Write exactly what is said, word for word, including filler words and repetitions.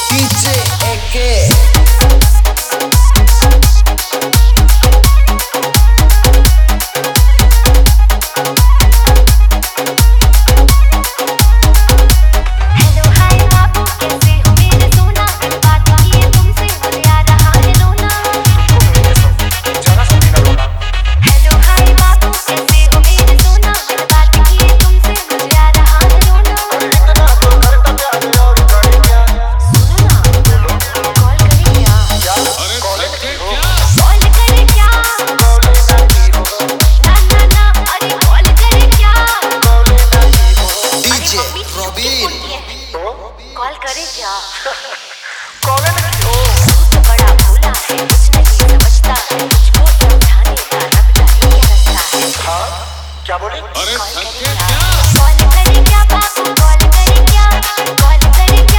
DJ एके call करे क्या? कॉल क्यों? तू तो बड़ा भोला है, कुछ नहीं समझता है, मुझको समझाने का रब जाने क्या रास्ता है। हाँ क्या बोली? अरे कॉल करे क्या? कॉल करे क्या बाबू? कॉल करे क्या? कॉल करे